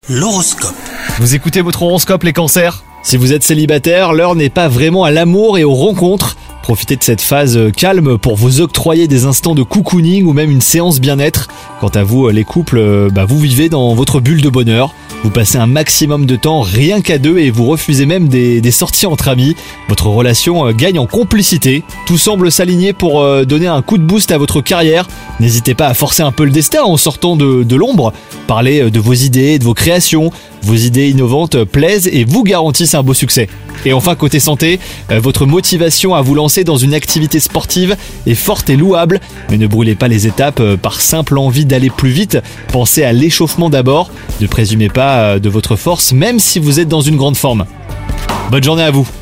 L'horoscope. Vous écoutez votre horoscope les cancers ? Si vous êtes célibataire, l'heure n'est pas vraiment à l'amour et aux rencontres. Profitez de cette phase calme pour vous octroyer des instants de cocooning ou même une séance bien-être. Quant à vous, les couples, vous vivez dans votre bulle de bonheur. Vous passez un maximum de temps rien qu'à deux et vous refusez même des sorties entre amis. Votre relation gagne en complicité. Tout semble s'aligner pour donner un coup de boost à votre carrière. N'hésitez pas à forcer un peu le destin en sortant de l'ombre. Parlez de vos idées, de vos créations. Vos idées innovantes plaisent et vous garantissent un beau succès. Et enfin, côté santé, votre motivation à vous lancer dans une activité sportive est forte et louable. Mais ne brûlez pas les étapes par simple envie d'aller plus vite. Pensez à l'échauffement d'abord. Ne présumez pas de votre force, même si vous êtes dans une grande forme. Bonne journée à vous!